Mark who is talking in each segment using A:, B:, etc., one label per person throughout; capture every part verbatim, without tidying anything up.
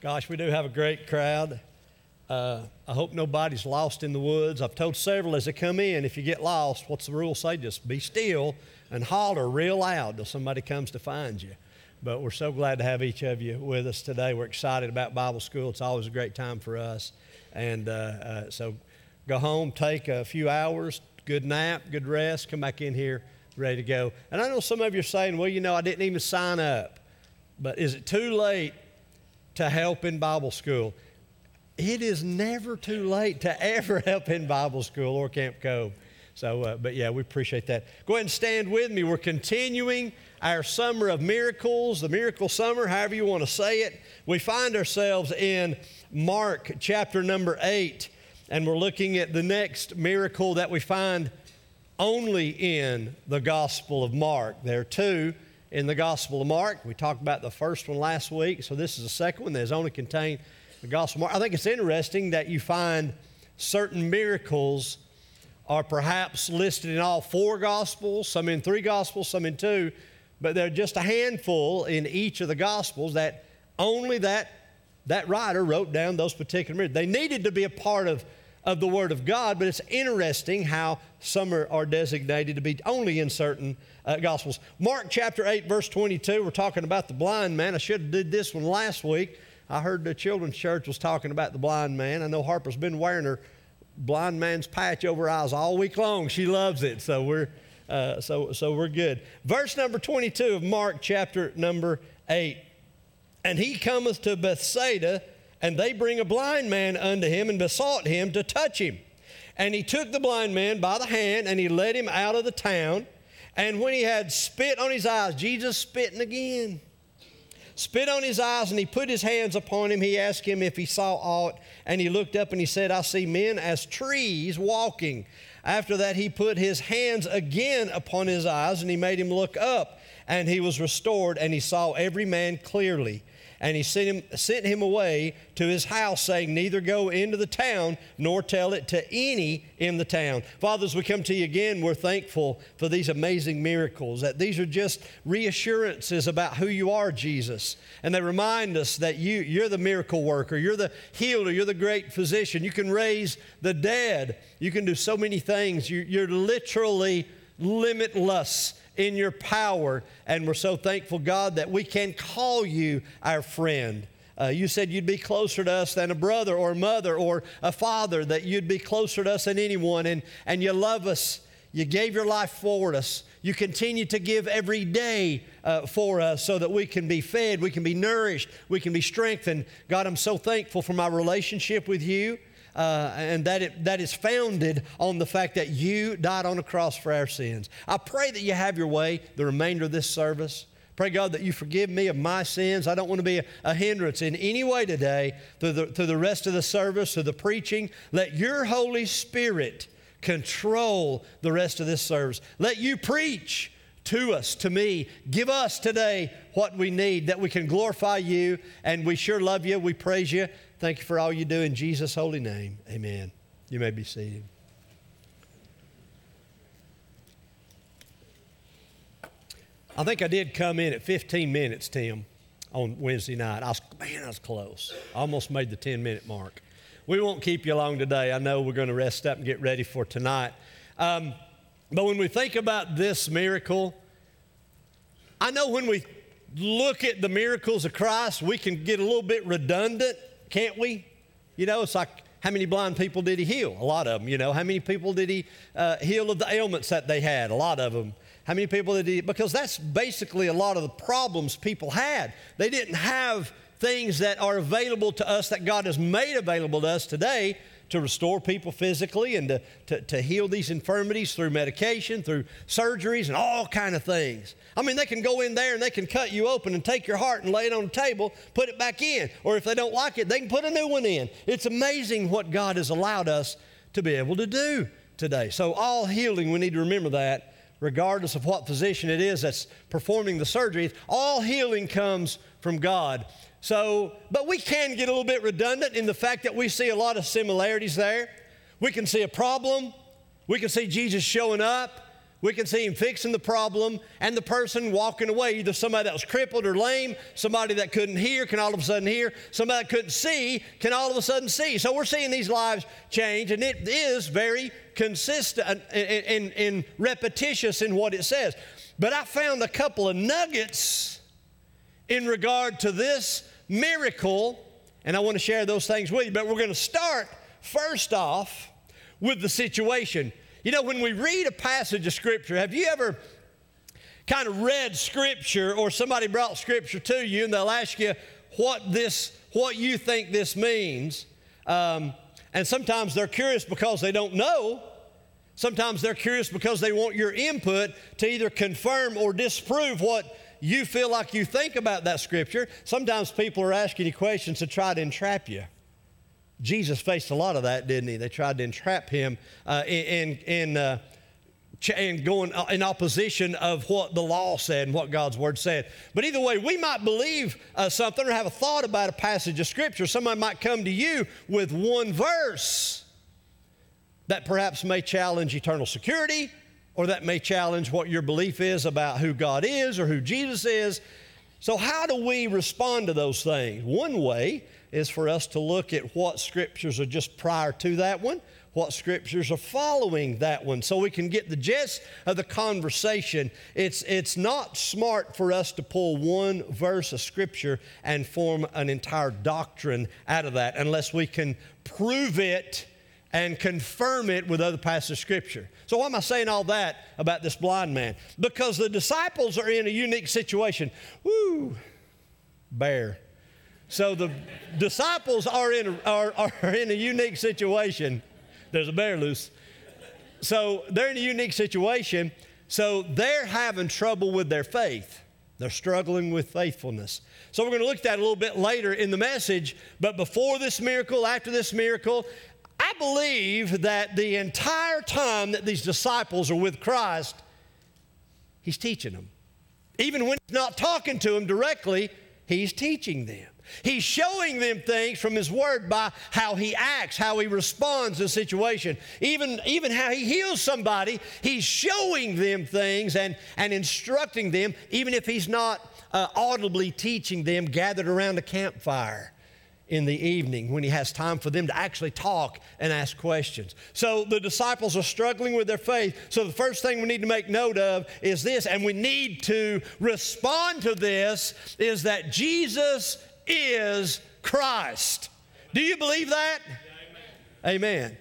A: Gosh, we do have a great crowd. Uh, I hope nobody's lost in the woods. I've told several as they come in, if you get lost, what's the rule say? Just be still and holler real loud till somebody comes to find you. But we're so glad to have each of you with us today. We're excited about Bible school. It's always a great time for us. And uh, uh, so go home, take a few hours, good nap, good rest, come back in here ready to go. And I know some of you are saying, well, you know, I didn't even sign up. But is it too late to help in Bible school? It is never too late to ever help in Bible school or Camp Cove. So, uh, but yeah, we appreciate that. Go ahead and stand with me. We're continuing our summer of miracles, the miracle summer, however you want to say it. We find ourselves in Mark chapter number eight, and we're looking at the next miracle that we find only in the Gospel of Mark. There are two in the Gospel of Mark. We talked about the first one last week, so this is the second one that is only contained the Gospel of Mark. I think it's interesting that you find certain miracles are perhaps listed in all four Gospels, some in three Gospels, some in two, but there are just a handful in each of the Gospels that only that, that writer wrote down those particular miracles. They needed to be a part of, of the Word of God, but it's interesting how some are, are designated to be only in certain uh, Gospels. Mark chapter eight, verse twenty-two, we're talking about the blind man. I should have did this one last week. I heard the children's church was talking about the blind man. I know Harper's been wearing her blind man's patch over her eyes all week long. She loves it, so we're uh, so so we're good. Verse number twenty-two of Mark chapter number eight. And he cometh to Bethsaida, and they bring a blind man unto him, and besought him to touch him. And he took the blind man by the hand, and he led him out of the town. And when he had spit on his eyes, Jesus spitting again, spit on his eyes, and he put his hands upon him. He asked him if he saw aught, and he looked up and he said, I see men as trees walking. After that he put his hands again upon his eyes, and he made him look up, and he was restored, and he saw every man clearly. And he sent him, sent him away to his house, saying, neither go into the town, nor tell it to any in the town. Father, as we come to you again, we're thankful for these amazing miracles, that these are just reassurances about who you are, Jesus. And they remind us that you, you're the miracle worker, you're the healer, you're the great physician. You can raise the dead. You can do so many things. You, you're literally limitless in your power, and we're so thankful, God, that we can call you our friend. Uh, you said you'd be closer to us than a brother or a mother or a father, that you'd be closer to us than anyone, and, and you love us. You gave your life for us. You continue to give every day uh, for us so that we can be fed, we can be nourished, we can be strengthened. God, I'm so thankful for my relationship with you. Uh, and that it, that is founded on the fact that you died on the cross for our sins. I pray that you have your way the remainder of this service. Pray, God, that you forgive me of my sins. I don't want to be a, a hindrance in any way today through the, through the rest of the service, through the preaching. Let your Holy Spirit control the rest of this service. Let you preach to us, to me. Give us today what we need, that we can glorify you, and we sure love you. We praise you. Thank you for all you do in Jesus' holy name. Amen. You may be seated. I think I did come in at fifteen minutes, Tim, on Wednesday night. I was, man, I was close. I almost made the ten-minute mark. We won't keep you long today. I know we're going to rest up and get ready for tonight. Um, but when we think about this miracle, I know when we look at the miracles of Christ, we can get a little bit redundant, can't we? You know, it's like, how many blind people did he heal? A lot of them, you know. How many people did he uh, heal of the ailments that they had? A lot of them. How many people did he, because that's basically a lot of the problems people had. They didn't have things that are available to us that God has made available to us today to restore people physically and to, to, to heal these infirmities through medication, through surgeries, and all kind of things. I mean, they can go in there and they can cut you open and take your heart and lay it on the table, put it back in. Or if they don't like it, they can put a new one in. It's amazing what God has allowed us to be able to do today. So all healing, we need to remember that, regardless of what physician it is that's performing the surgery, all healing comes from God. So, but we can get a little bit redundant in the fact that we see a lot of similarities there. We can see a problem. We can see Jesus showing up. We can see him fixing the problem and the person walking away. Either somebody that was crippled or lame, somebody that couldn't hear can all of a sudden hear, somebody that couldn't see can all of a sudden see. So we're seeing these lives change, and it is very consistent and, and, and repetitious in what it says. But I found a couple of nuggets in regard to this miracle, and I want to share those things with you. But we're going to start first off with the situation. You know, when we read a passage of Scripture, have you ever kind of read Scripture, or somebody brought Scripture to you and they'll ask you what this, what you think this means? Um, and sometimes they're curious because they don't know. Sometimes they're curious because they want your input to either confirm or disprove what you feel like you think about that Scripture. Sometimes people are asking you questions to try to entrap you. Jesus faced a lot of that, didn't he? They tried to entrap him uh, in, in, uh, in going in opposition of what the law said and what God's Word said. But either way, we might believe uh, something or have a thought about a passage of Scripture. Somebody might come to you with one verse that perhaps may challenge eternal security, or that may challenge what your belief is about who God is or who Jesus is. So how do we respond to those things? One way is for us to look at what Scriptures are just prior to that one, what Scriptures are following that one, so we can get the gist of the conversation. It's, it's not smart for us to pull one verse of Scripture and form an entire doctrine out of that unless we can prove it and confirm it with other passages of Scripture. So why am I saying all that about this blind man? Because the disciples are in a unique situation. Woo, bear. So the disciples are in, a, are, are in a unique situation. There's a bear loose. So they're in a unique situation. So they're having trouble with their faith. They're struggling with faithfulness. So we're going to look at that a little bit later in the message. But before this miracle, after this miracle, I believe that the entire time that these disciples are with Christ, He's teaching them. Even when He's not talking to them directly, He's teaching them. He's showing them things from His Word by how He acts, how He responds to a situation. Even, even how He heals somebody, He's showing them things and, and instructing them, even if He's not uh, audibly teaching them gathered around a campfire in the evening when He has time for them to actually talk and ask questions. So the disciples are struggling with their faith. So the first thing we need to make note of is this, and we need to respond to this, is that Jesus is Christ. Do you believe that? Amen. Amen.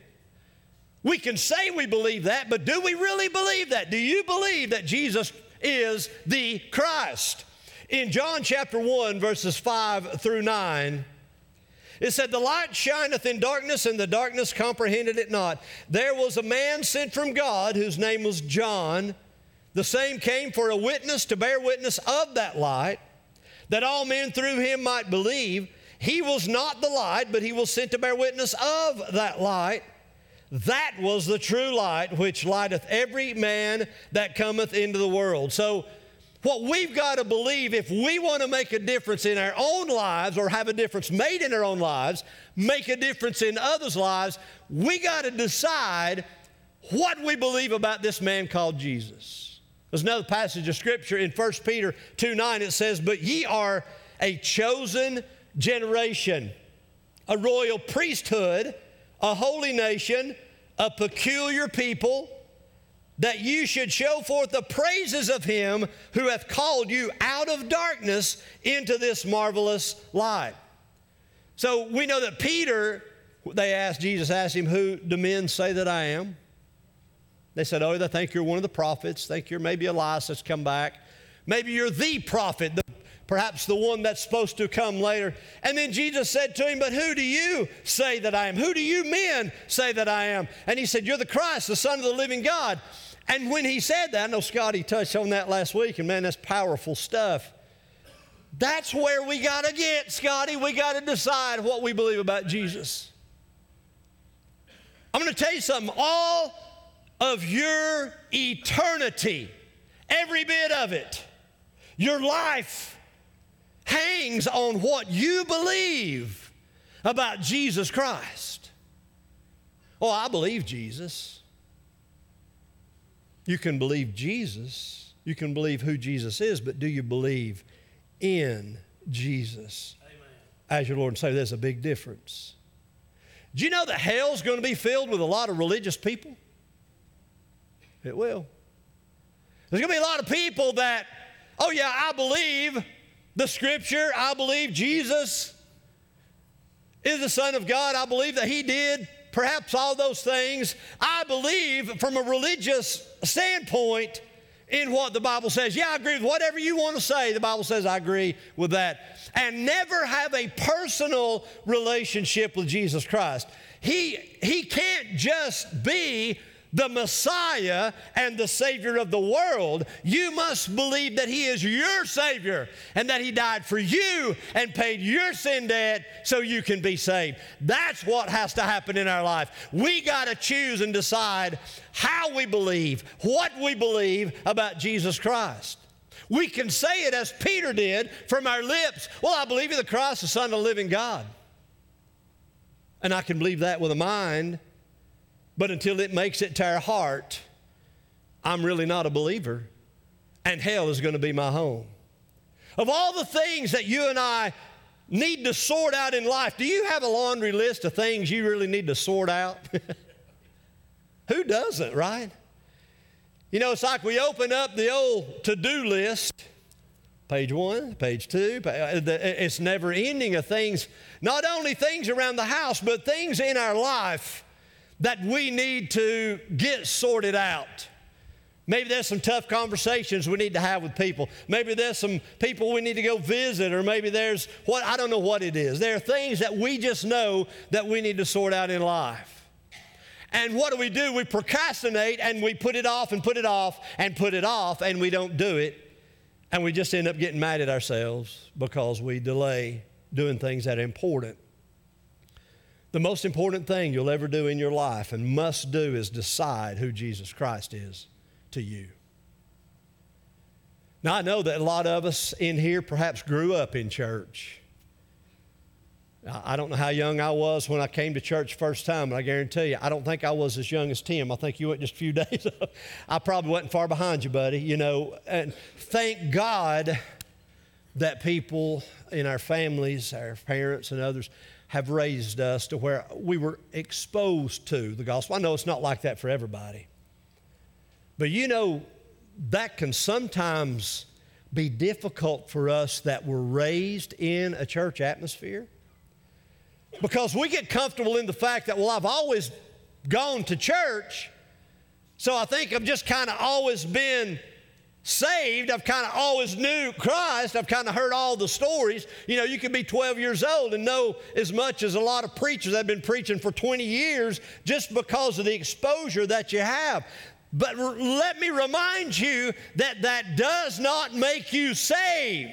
A: We can say we believe that, but do we really believe that? Do you believe that Jesus is the Christ? In John chapter one, verses five through nine, it said, "The light shineth in darkness, and the darkness comprehended it not. There was a man sent from God, whose name was John. The same came for a witness, to bear witness of that light, that all men through him might believe. He was not the light, but he was sent to bear witness of that light. That was the true light, which lighteth every man that cometh into the world." So what we've got to believe, if we want to make a difference in our own lives, or have a difference made in our own lives, make a difference in others' lives, we got to decide what we believe about this man called Jesus. There's another passage of Scripture in First Peter two nine. It says, "But ye are a chosen generation, a royal priesthood, a holy nation, a peculiar people, that you should show forth the praises of Him who hath called you out of darkness into this marvelous light." So we know that Peter, they asked, Jesus asked him, "Who do men say that I am?" They said, "Oh, they think you're one of the prophets. Think you're maybe Elias that's come back. Maybe you're the prophet, the, perhaps the one that's supposed to come later." And then Jesus said to him, "But who do you say that I am? Who do you men say that I am?" And he said, "You're the Christ, the Son of the living God." And when he said that, I know Scotty touched on that last week, and man, that's powerful stuff. That's where we got to get, Scotty. We got to decide what we believe about Jesus. I'm going to tell you something. All of your eternity, every bit of it, your life hangs on what you believe about Jesus Christ. Oh, I believe Jesus. You can believe Jesus. You can believe who Jesus is, but do you believe in Jesus Amen. As your Lord and Savior? There's a big difference. Do you know that hell's going to be filled with a lot of religious people? It will. There's going to be a lot of people that, oh yeah, I believe the Scripture. I believe Jesus is the Son of God. I believe that He did perhaps all those things. I believe from a religious standpoint in what the Bible says. Yeah, I agree with whatever you want to say. The Bible says I agree with that. And never have a personal relationship with Jesus Christ. He, he can't just be the Messiah and the Savior of the world. You must believe that He is your Savior and that He died for you and paid your sin debt so you can be saved. That's what has to happen in our life. We got to choose and decide how we believe, what we believe about Jesus Christ. We can say it as Peter did from our lips. Well, I believe in the Christ, the Son of the living God. And I can believe that with a mind. But until it makes it to our heart, I'm really not a believer, and hell is going to be my home. Of all the things that you and I need to sort out in life, do you have a laundry list of things you really need to sort out? Who doesn't, right? You know, it's like we open up the old to-do list, page one, page two. It's never ending of things, not only things around the house, but things in our life that we need to get sorted out. Maybe there's some tough conversations we need to have with people. Maybe there's some people we need to go visit, or maybe there's what, I don't know what it is. There are things that we just know that we need to sort out in life. And what do we do? We procrastinate and we put it off and put it off and put it off, and we don't do it. And we just end up getting mad at ourselves because we delay doing things that are important. The most important thing you'll ever do in your life and must do is decide who Jesus Christ is to you. Now, I know that a lot of us in here perhaps grew up in church. I don't know how young I was when I came to church first time, but I guarantee you, I don't think I was as young as Tim. I think you went just a few days. I probably wasn't far behind you, buddy, you know. And thank God that people in our families, our parents and others, have raised us to where we were exposed to the gospel. I know it's not like that for everybody. But you know, that can sometimes be difficult for us that were raised in a church atmosphere. Because we get comfortable in the fact that, well, I've always gone to church, so I think I've just kind of always been saved. I've kind of always knew Christ. I've kind of heard all the stories. You know, you can be twelve years old and know as much as a lot of preachers that have been preaching for twenty years just because of the exposure that you have. But r- let me remind you that that does not make you saved.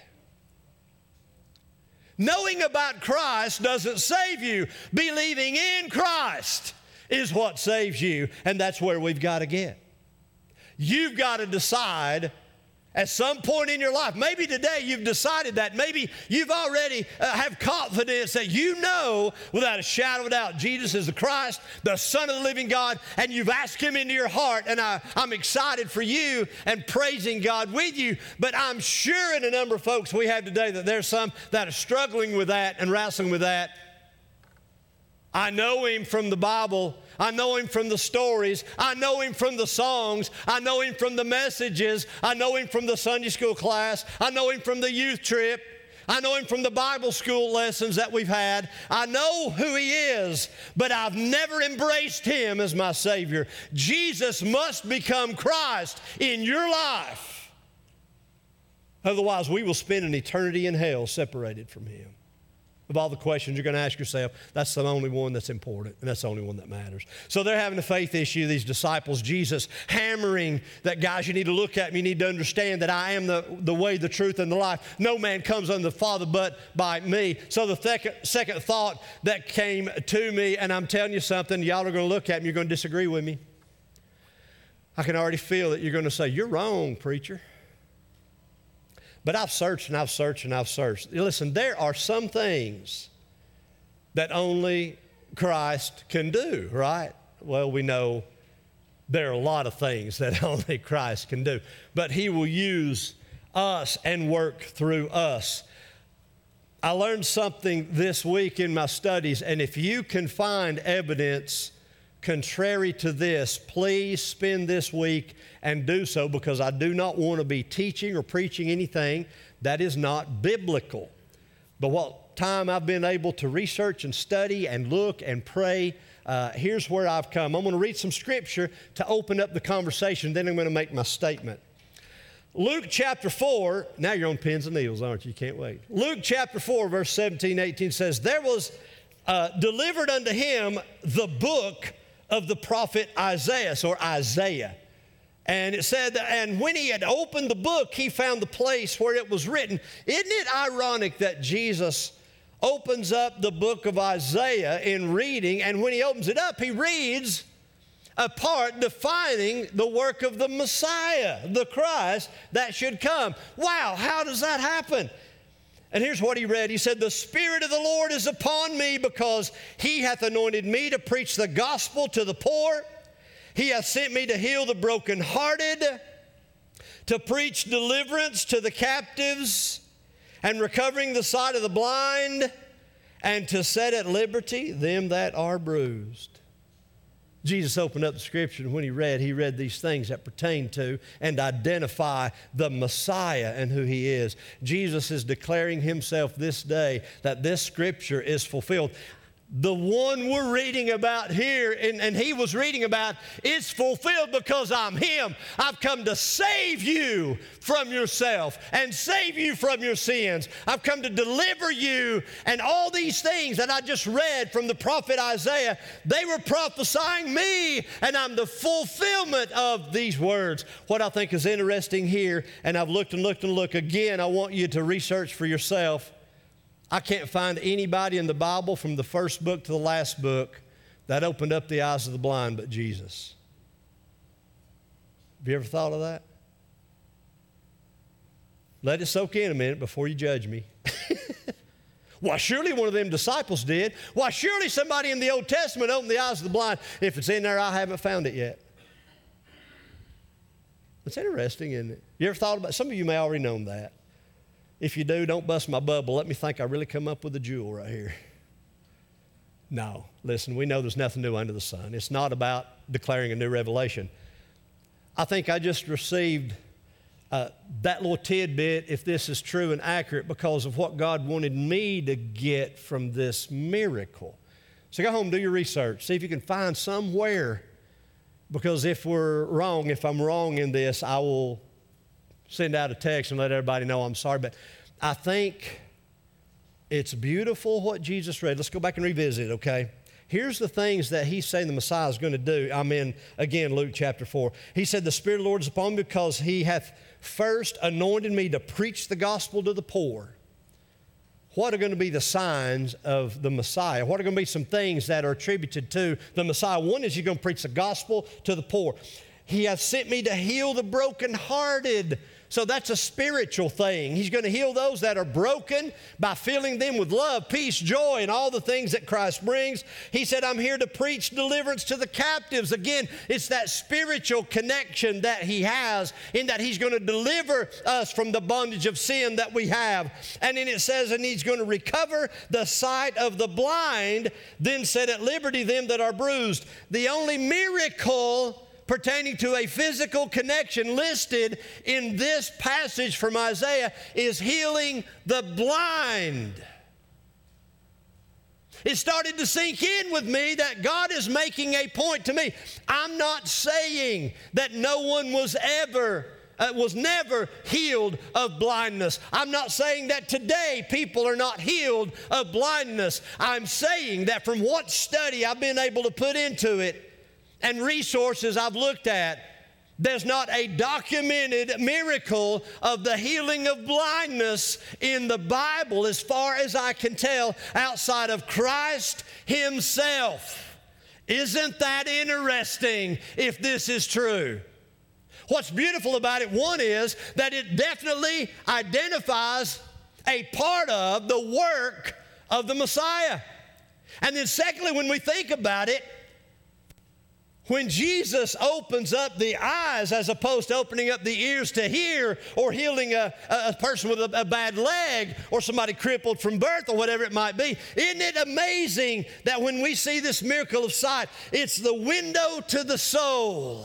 A: Knowing about Christ doesn't save you. Believing in Christ is what saves you, and that's where we've got to get. You've got to decide at some point in your life. Maybe today you've decided that. Maybe you've already uh, have confidence that you know without a shadow of a doubt Jesus is the Christ, the Son of the living God, and you've asked Him into your heart. And I, I'm excited for you and praising God with you. But I'm sure in a number of folks we have today that there's some that are struggling with that and wrestling with that. I know Him from the Bible. I know Him from the stories. I know Him from the songs. I know Him from the messages. I know Him from the Sunday school class. I know Him from the youth trip. I know Him from the Bible school lessons that we've had. I know who He is, but I've never embraced Him as my Savior. Jesus must become Christ in your life. Otherwise, we will spend an eternity in hell separated from Him. Of all the questions you're going to ask yourself, that's the only one that's important, and that's the only one that matters. So they're having a faith issue, these disciples. Jesus hammering that, guys, you need to look at me. You need to understand that I am the, the way, the truth, and the life. No man comes unto the Father but by me. So the second, second thought that came to me, and I'm telling you something, y'all are going to look at me, you're going to disagree with me. I can already feel that you're going to say, you're wrong, preacher. But I've searched and I've searched and I've searched. Listen, there are some things that only Christ can do, right? Well, we know there are a lot of things that only Christ can do. But He will use us and work through us. I learned something this week in my studies, and if you can find evidence contrary to this, please spend this week and do so, because I do not want to be teaching or preaching anything that is not biblical. But what time I've been able to research and study and look and pray, uh, here's where I've come. I'm going to read some scripture to open up the conversation, then I'm going to make my statement. Luke chapter four, now you're on pins and needles, aren't you? You can't wait. Luke chapter four, verse seventeen, eighteen says, there was uh, delivered unto him the book of the prophet Isaiah, or Isaiah. And it said, that, and when he had opened the book, he found the place where it was written. Isn't it ironic that Jesus opens up the book of Isaiah in reading, and when he opens it up, he reads a part defining the work of the Messiah, the Christ that should come. Wow, how does that happen? And here's what he read. He said, the Spirit of the Lord is upon me, because He hath anointed me to preach the gospel to the poor. He hath sent me to heal the brokenhearted, to preach deliverance to the captives, and recovering the sight of the blind, and to set at liberty them that are bruised. Jesus opened up the scripture, and when he read, he read these things that pertain to and identify the Messiah and who He is. Jesus is declaring Himself this day that this scripture is fulfilled. The one we're reading about here, and, and he was reading about, is fulfilled because I'm Him. I've come to save you from yourself and save you from your sins. I've come to deliver you. And all these things that I just read from the prophet Isaiah, they were prophesying me, and I'm the fulfillment of these words. What I think is interesting here, and I've looked and looked and looked again, I want you to research for yourself. I can't find anybody in the Bible from the first book to the last book that opened up the eyes of the blind but Jesus. Have you ever thought of that? Let it soak in a minute before you judge me. Why, surely one of them disciples did. Why, surely somebody in the Old Testament opened the eyes of the blind. If it's in there, I haven't found it yet. It's interesting, isn't it? You ever thought about it? Some of you may already know that. If you do, don't bust my bubble. Let me think I really come up with a jewel right here. No, listen, we know there's nothing new under the sun. It's not about declaring a new revelation. I think I just received uh, that little tidbit, if this is true and accurate, because of what God wanted me to get from this miracle. So go home, do your research. See if you can find somewhere, because if we're wrong, if I'm wrong in this, I will send out a text and let everybody know I'm sorry. But I think it's beautiful what Jesus read. Let's go back and revisit it, okay? Here's the things that He's saying the Messiah is going to do. I'm in, again, Luke chapter four. He said, the Spirit of the Lord is upon me, because He hath first anointed me to preach the gospel to the poor. What are going to be the signs of the Messiah? What are going to be some things that are attributed to the Messiah? One is He's going to preach the gospel to the poor. He hath sent me to heal the brokenhearted. So that's a spiritual thing. He's going to heal those that are broken by filling them with love, peace, joy, and all the things that Christ brings. He said, I'm here to preach deliverance to the captives. Again, it's that spiritual connection that He has, in that He's going to deliver us from the bondage of sin that we have. And then it says, and He's going to recover the sight of the blind, then set at liberty them that are bruised. The only miracle pertaining to a physical connection listed in this passage from Isaiah is healing the blind. It started to sink in with me that God is making a point to me. I'm not saying that no one was ever Uh, was never healed of blindness. I'm not saying that today people are not healed of blindness. I'm saying that from what study I've been able to put into it and resources I've looked at, there's not a documented miracle of the healing of blindness in the Bible, as far as I can tell, outside of Christ Himself. Isn't that interesting if this is true? What's beautiful about it, one, is that it definitely identifies a part of the work of the Messiah. And then secondly, when we think about it, When Jesus opens up the eyes as opposed to opening up the ears to hear, or healing a, a person with a, a bad leg, or somebody crippled from birth, or whatever it might be, isn't it amazing that when we see this miracle of sight, it's the window to the soul?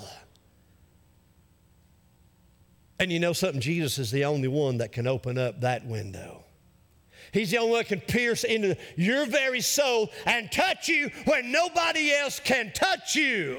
A: And you know something? Jesus is the only one that can open up that window. He's the only one that can pierce into your very soul and touch you when nobody else can touch you.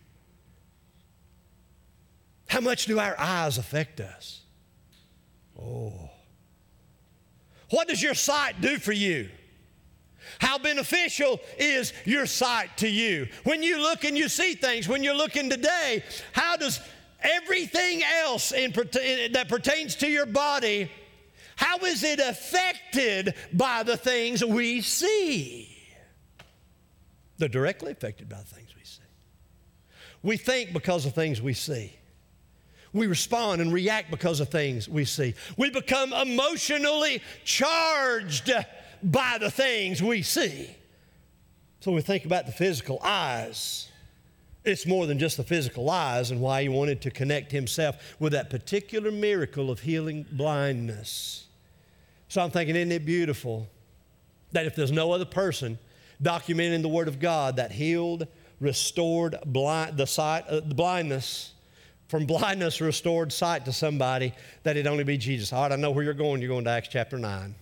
A: How much do our eyes affect us? Oh. What does your sight do for you? How beneficial is your sight to you? When you look and you see things, when you're looking today, how does everything else in, that pertains to your body, how is it affected by the things we see? They're directly affected by the things we see. We think because of things we see. We respond and react because of things we see. We become emotionally charged by the things we see. So when we think about the physical eyes, it's more than just the physical eyes, and why he wanted to connect himself with that particular miracle of healing blindness. So I'm thinking, isn't it beautiful that if there's no other person documented in the Word of God that healed, restored blind, the sight, uh, the blindness, from blindness restored sight to somebody, that it'd only be Jesus. All right, I know where you're going. You're going to Acts chapter nine.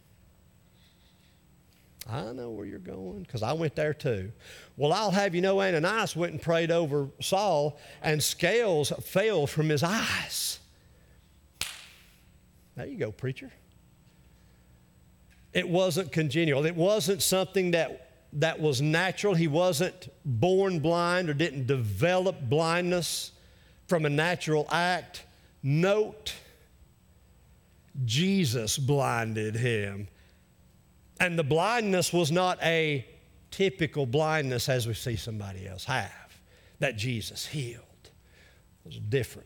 A: I know where you're going, because I went there too. Well, I'll have you know, Ananias went and prayed over Saul, and scales fell from his eyes. There you go, preacher. It wasn't congenial. It wasn't something that, that was natural. He wasn't born blind or didn't develop blindness from a natural act. Note, Jesus blinded him. And the blindness was not a typical blindness as we see somebody else have, that Jesus healed. It was different.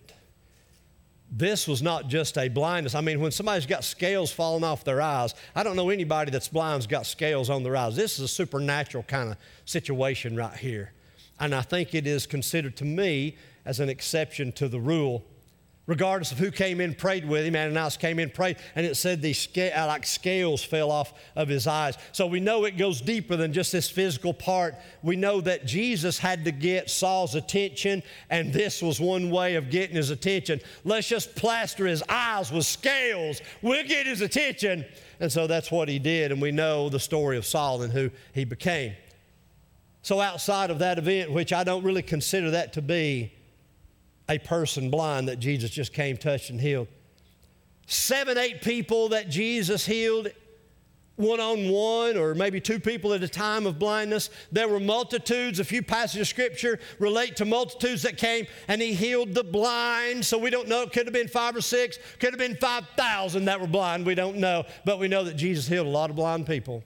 A: This was not just a blindness. I mean, when somebody's got scales falling off their eyes, I don't know anybody that's blind's got scales on their eyes. This is a supernatural kind of situation right here. And I think it is considered to me as an exception to the rule. Regardless of who came in, prayed with him, Ananias came in, prayed, and it said these sca- like scales fell off of his eyes. So we know it goes deeper than just this physical part. We know that Jesus had to get Saul's attention, and this was one way of getting his attention. Let's just plaster his eyes with scales. We'll get his attention. And so that's what he did, and we know the story of Saul and who he became. So outside of that event, which I don't really consider that to be a person blind that Jesus just came, touched, and healed. Seven, eight people that Jesus healed one-on-one, or maybe two people at a time of blindness. There were multitudes. A few passages of Scripture relate to multitudes that came, and he healed the blind. So we don't know. It could have been five or six. Could have been five thousand that were blind. We don't know. But we know that Jesus healed a lot of blind people.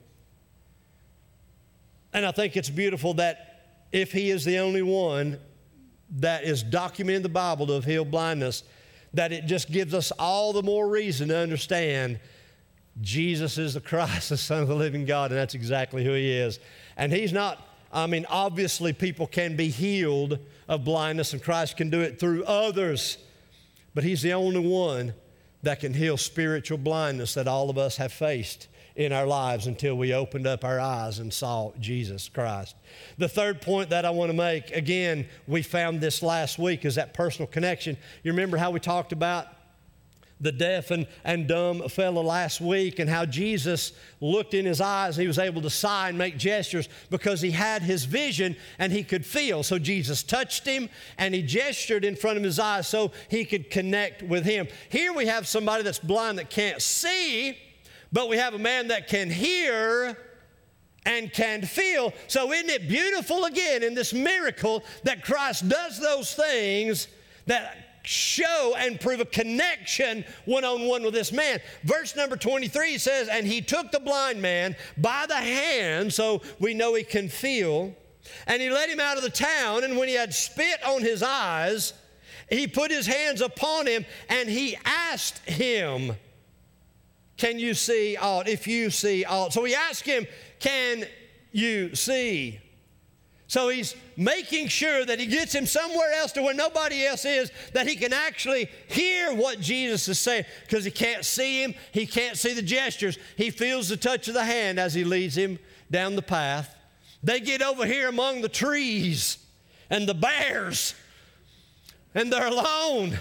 A: And I think it's beautiful that if he is the only one that is documented in the Bible to have healed blindness, that it just gives us all the more reason to understand Jesus is the Christ, the Son of the living God, and that's exactly who he is. And he's not, I mean, obviously people can be healed of blindness, and Christ can do it through others, but he's the only one that can heal spiritual blindness that all of us have faced in our lives until we opened up our eyes and saw Jesus Christ. The third point that I want to make, again, we found this last week, is that personal connection. You remember how we talked about the deaf and, and dumb fellow last week, and how Jesus looked in his eyes and he was able to sigh and make gestures because he had his vision and he could feel. So Jesus touched him and he gestured in front of his eyes so he could connect with him. Here we have somebody that's blind that can't see, but we have a man that can hear and can feel. So isn't it beautiful again in this miracle that Christ does those things that show and prove a connection one-on-one with this man. Verse number twenty-three says, and he took the blind man by the hand, so we know he can feel, and he led him out of the town, and when he had spit on his eyes, he put his hands upon him, and he asked him, can you see aught? If you see aught. So he asked him, can you see? So he's making sure that he gets him somewhere else to where nobody else is, that he can actually hear what Jesus is saying, because he can't see him, he can't see the gestures. He feels the touch of the hand as he leads him down the path. They get over here among the trees and the bears, and they're alone.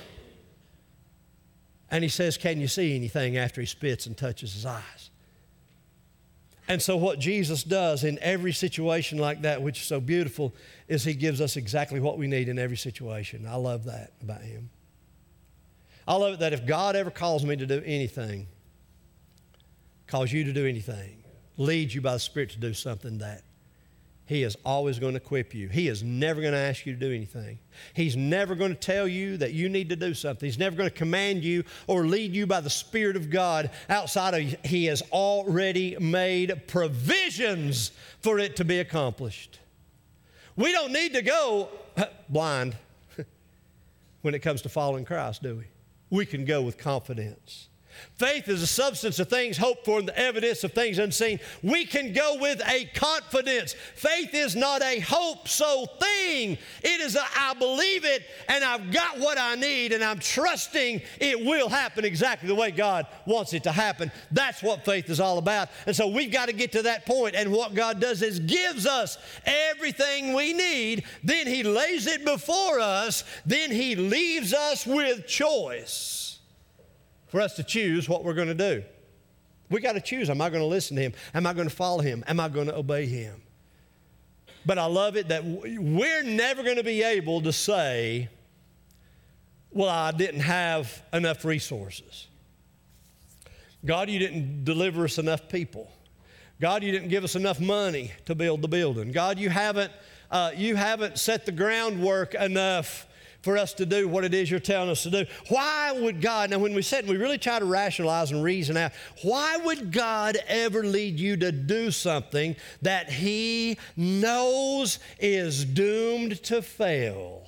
A: And he says, "Can you see anything?" after he spits and touches his eyes. And so what Jesus does in every situation like that, which is so beautiful, is he gives us exactly what we need in every situation. I love that about him. I love it that if God ever calls me to do anything, calls you to do anything, leads you by the Spirit to do something, that he is always going to equip you. He is never going to ask you to do anything. He's never going to tell you that you need to do something. He's never going to command you or lead you by the Spirit of God outside of, he has already made provisions for it to be accomplished. We don't need to go blind when it comes to following Christ, do we? We can go with confidence. Faith is the substance of things hoped for and the evidence of things unseen. We can go with a confidence. Faith is not a hope-so thing. It is a I believe it and I've got what I need and I'm trusting it will happen exactly the way God wants it to happen. That's what faith is all about. And so we've got to get to that point. And what God does is gives us everything we need. Then he lays it before us. Then he leaves us with choice for us to choose what we're going to do. We got to choose. Am I going to listen to him? Am I going to follow him? Am I going to obey him? But I love it that we're never going to be able to say, well, I didn't have enough resources. God, you didn't deliver us enough people. God, you didn't give us enough money to build the building. God, you haven't, uh, you haven't set the groundwork enough for us to do what it is you're telling us to do. Why would God, now when we sit and we really try to rationalize and reason out, why would God ever lead you to do something that he knows is doomed to fail?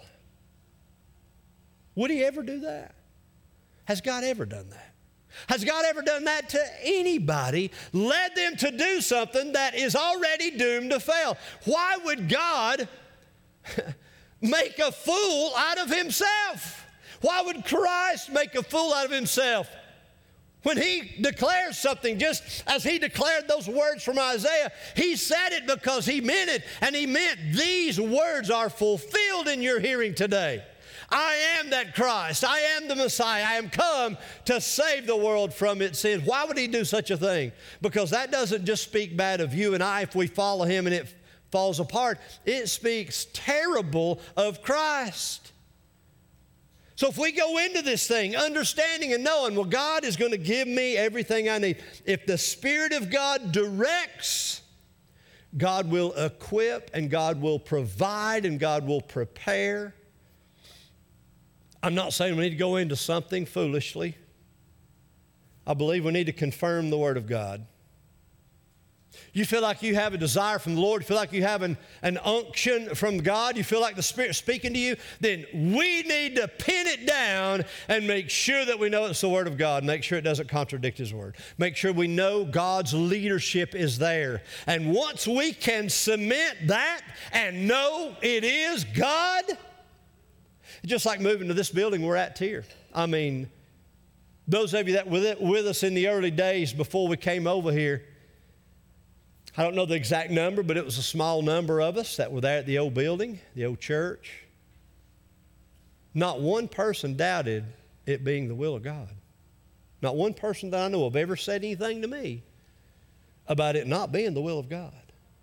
A: Would he ever do that? Has God ever done that? Has God ever done that to anybody, led them to do something that is already doomed to fail? Why would God make a fool out of himself? Why would Christ make a fool out of himself? When he declares something, just as he declared those words from Isaiah, he said it because he meant it, and he meant these words are fulfilled in your hearing today. I am that Christ. I am the Messiah. I am come to save the world from its sins. Why would he do such a thing? Because that doesn't just speak bad of you and I if we follow him and it falls apart. It speaks terrible of Christ. So if we go into this thing understanding and knowing, well, God is going to give me everything I need. If the Spirit of God directs, God will equip and God will provide and God will prepare. I'm not saying we need to go into something foolishly. I believe we need to confirm the Word of God. You feel like you have a desire from the Lord, you feel like you have an, an unction from God, you feel like the Spirit speaking to you, then we need to pin it down and make sure that we know it's the Word of God, make sure it doesn't contradict His Word. Make sure we know God's leadership is there. And once we can cement that and know it is God, it's just like moving to this building we're at here. I mean, those of you that were with, with us in the early days before we came over here, I don't know the exact number, but it was a small number of us that were there at the old building, the old church. Not one person doubted it being the will of God. Not one person that I know of ever said anything to me about it not being the will of God.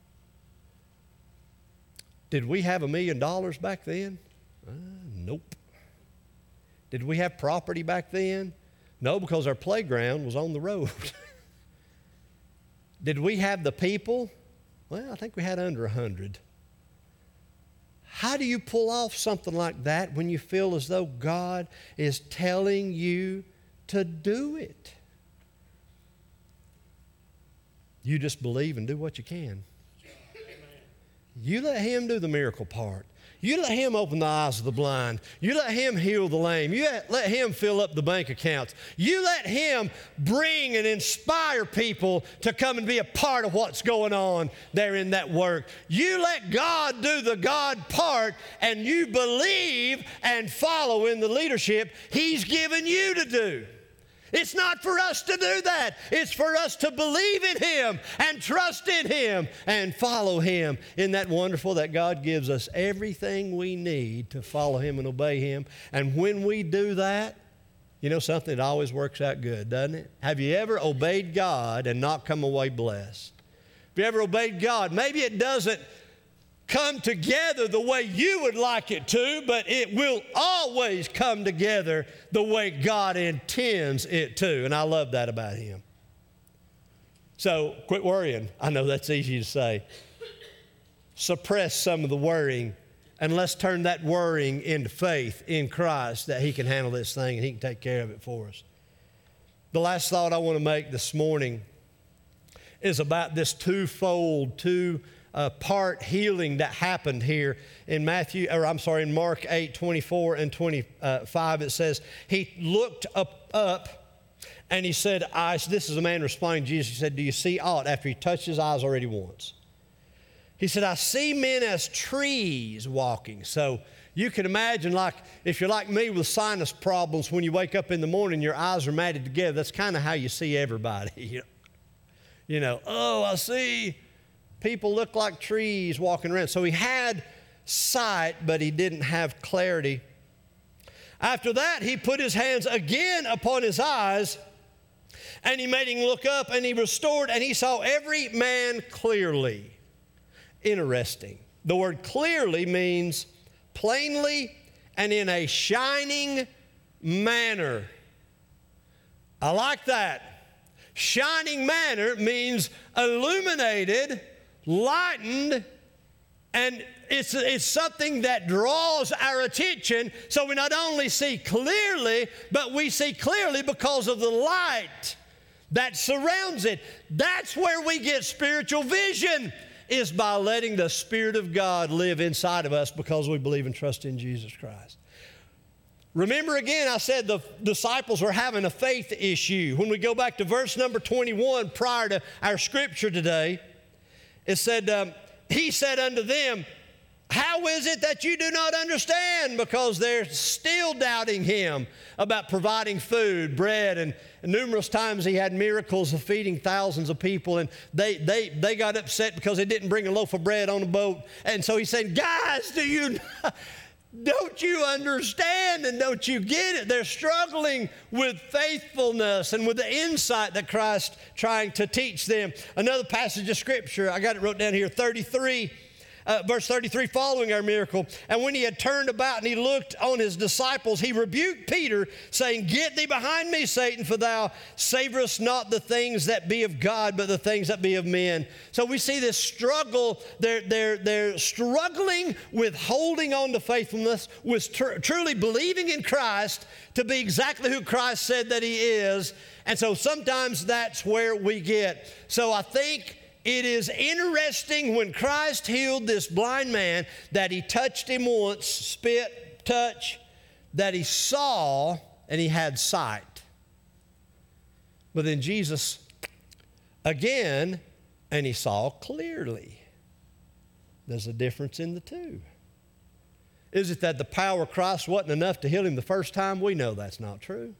A: Did we have a million dollars back then? Uh, nope. Did we have property back then? No, because our playground was on the road. Did we have the people? Well, I think we had under a hundred. How do you pull off something like that when you feel as though God is telling you to do it? You just believe and do what you can. You let Him do the miracle part. You let him open the eyes of the blind. You let him heal the lame. You let, let him fill up the bank accounts. You let him bring and inspire people to come and be a part of what's going on there in that work. You let God do the God part, and you believe and follow in the leadership he's given you to do. It's not for us to do that. It's for us to believe in him and trust in him and follow him. Isn't that wonderful that God gives us everything we need to follow him and obey him? And when we do that, you know something, it always works out good, doesn't it? Have you ever obeyed God and not come away blessed? Have you ever obeyed God? Maybe it doesn't come together the way you would like it to, but it will always come together the way God intends it to. And I love that about him. So quit worrying. I know that's easy to say. Suppress some of the worrying, and let's turn that worrying into faith in Christ that he can handle this thing and he can take care of it for us. The last thought I want to make this morning is about this twofold, two Uh, part healing that happened here in Matthew, or I'm sorry, in Mark eight, twenty-four and twenty-five. It says, he looked up, up and he said, I, this is a man responding to Jesus. He said, do you see aught? After he touched his eyes already once. He said, I see men as trees walking. So you can imagine, like, if you're like me with sinus problems, when you wake up in the morning, your eyes are matted together. That's kind of how you see everybody. You know, oh, I see people look like trees walking around. So he had sight, but he didn't have clarity. After that, he put his hands again upon his eyes, and he made him look up, and he restored, and he saw every man clearly. Interesting. The word clearly means plainly and in a shining manner. I like that. Shining manner means illuminated, lightened, and it's, it's something that draws our attention, so we not only see clearly, but we see clearly because of the light that surrounds it. That's where we get spiritual vision, is by letting the Spirit of God live inside of us because we believe and trust in Jesus Christ. Remember again, I said the disciples were having a faith issue. When we go back to verse number twenty-one prior to our scripture today, it said, um, he said unto them, how is it that you do not understand? Because they're still doubting him about providing food, bread, and, and numerous times he had miracles of feeding thousands of people, and they, they, they got upset because they didn't bring a loaf of bread on the boat. And so he said, guys, do you don't you understand and don't you get it? They're struggling with faithfulness and with the insight that Christ trying to teach them. Another passage of Scripture, I got it wrote down here, thirty-three, uh, verse thirty-three, following our miracle. And when he had turned about and he looked on his disciples, he rebuked Peter, saying, get thee behind me, Satan, for thou savorest not the things that be of God, but the things that be of men. So we see this struggle. They're, they're, they're struggling with holding on to faithfulness, with tr- truly believing in Christ to be exactly who Christ said that he is. And so sometimes that's where we get. So I think it is interesting when Christ healed this blind man that he touched him once, spit, touch, that he saw and he had sight. But then Jesus again, and he saw clearly. There's a difference in the two. Is it that the power of Christ wasn't enough to heal him the first time? We know that's not true.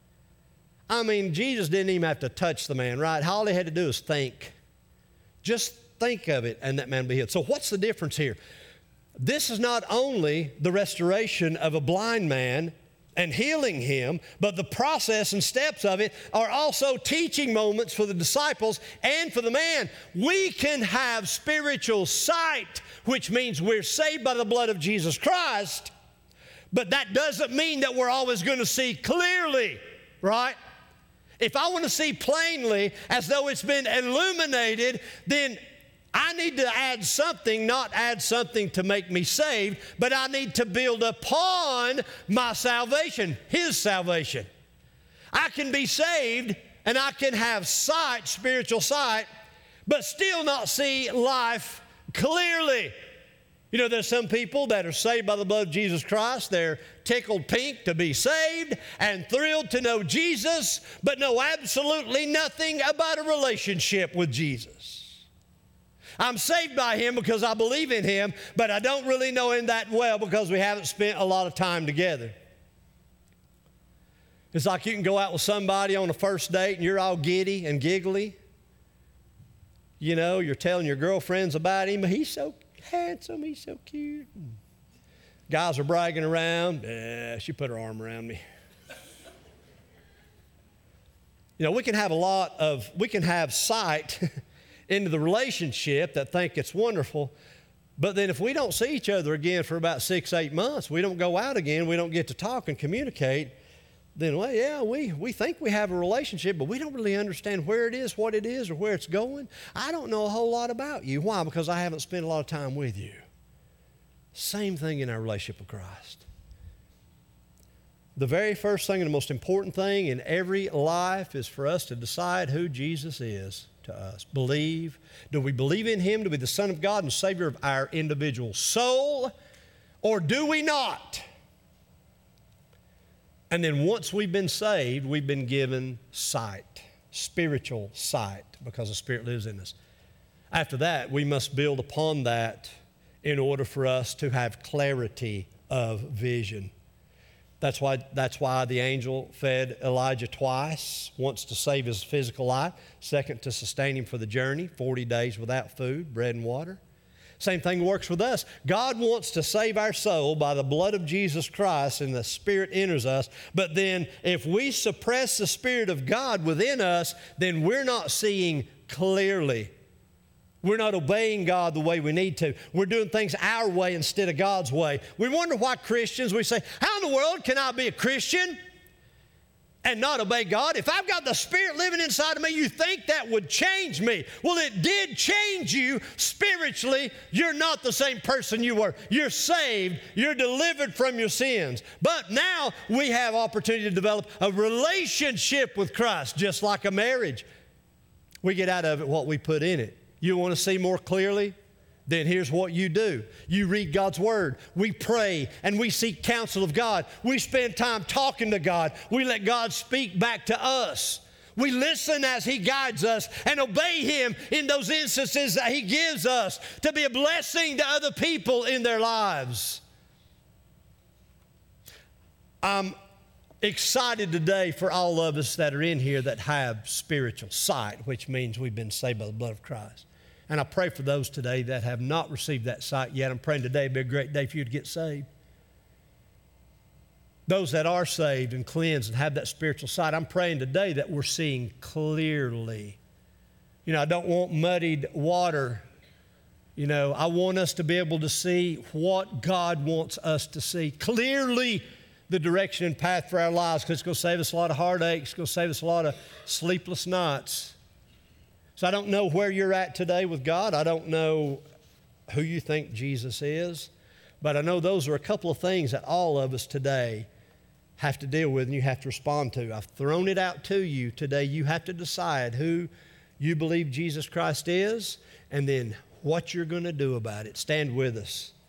A: I mean, Jesus didn't even have to touch the man, right? All he had to do is think. Just think of it, and that man be healed. So what's the difference here? This is not only the restoration of a blind man and healing him, but the process and steps of it are also teaching moments for the disciples and for the man. We can have spiritual sight, which means we're saved by the blood of Jesus Christ, but that doesn't mean that we're always going to see clearly, right? If I want to see plainly as though it's been illuminated, then I need to add something, not add something to make me saved, but I need to build upon my salvation, his salvation. I can be saved and I can have sight, spiritual sight, but still not see life clearly. You know, there's some people that are saved by the blood of Jesus Christ. They're tickled pink to be saved and thrilled to know Jesus, but know absolutely nothing about a relationship with Jesus. I'm saved by Him because I believe in Him, but I don't really know Him that well because we haven't spent a lot of time together. It's like you can go out with somebody on a first date and you're all giddy and giggly. You know, you're telling your girlfriends about him. He's so handsome. He's so cute. Guys are bragging around. Yeah, she put her arm around me. You know, we can have a lot of, we can have sight into the relationship that think it's wonderful. But then if we don't see each other again for about six, eight months, we don't go out again, we don't get to talk and communicate, then, well, yeah, we, we think we have a relationship, but we don't really understand where it is, what it is, or where it's going. I don't know a whole lot about you. Why? Because I haven't spent a lot of time with you. Same thing in our relationship with Christ. The very first thing and the most important thing in every life is for us to decide who Jesus is to us. Believe. Do we believe in Him to be the Son of God and Savior of our individual soul, or do we not? And then once we've been saved, we've been given sight, spiritual sight, because the Spirit lives in us. After that, we must build upon that in order for us to have clarity of vision. That's why, that's why the angel fed Elijah twice, once to save his physical life, second to sustain him for the journey, forty days without food, bread and water. Same thing works with us. God wants to save our soul by the blood of Jesus Christ, and the Spirit enters us. But then if we suppress the Spirit of God within us, then we're not seeing clearly. We're not obeying God the way we need to. We're doing things our way instead of God's way. We wonder why Christians, we say, how in the world can I be a Christian and not obey God? If I've got the Spirit living inside of me, you think that would change me. Well, it did change you spiritually. You're not the same person you were. You're saved. You're delivered from your sins. But now we have opportunity to develop a relationship with Christ, just like a marriage. We get out of it what we put in it. You want to see more clearly? Then here's what you do. You read God's Word. We pray and we seek counsel of God. We spend time talking to God. We let God speak back to us. We listen as He guides us and obey Him in those instances that He gives us to be a blessing to other people in their lives. I'm excited today for all of us that are in here that have spiritual sight, which means we've been saved by the blood of Christ. And I pray for those today that have not received that sight yet. I'm praying today would be a great day for you to get saved. Those that are saved and cleansed and have that spiritual sight, I'm praying today that we're seeing clearly. You know, I don't want muddied water. You know, I want us to be able to see what God wants us to see. Clearly the direction and path for our lives, because it's going to save us a lot of heartaches. It's going to save us a lot of sleepless nights. So I don't know where you're at today with God. I don't know who you think Jesus is. But I know those are a couple of things that all of us today have to deal with and you have to respond to. I've thrown it out to you today. You have to decide who you believe Jesus Christ is and then what you're going to do about it. Stand with us.